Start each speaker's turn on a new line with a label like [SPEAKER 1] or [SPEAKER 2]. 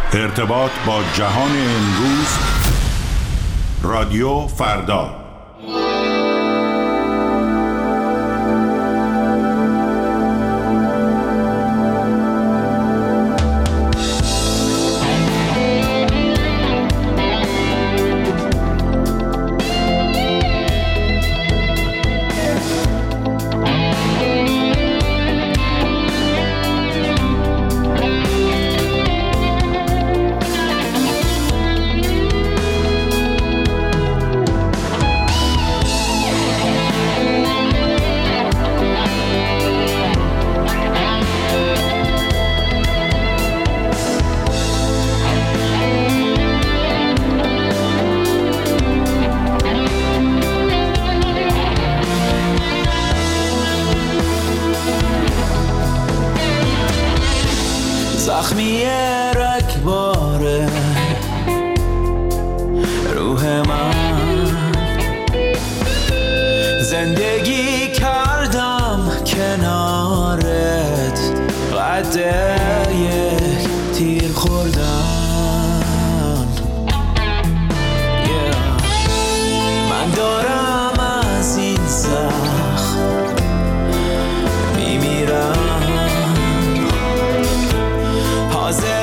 [SPEAKER 1] ارتباط با جهان امروز. رادیو فردا.
[SPEAKER 2] زخمی رگبار روح من، زندگی کردم کنارت، قد یک تیر خوردن. من دارم از این زخم میمیرم، حاضر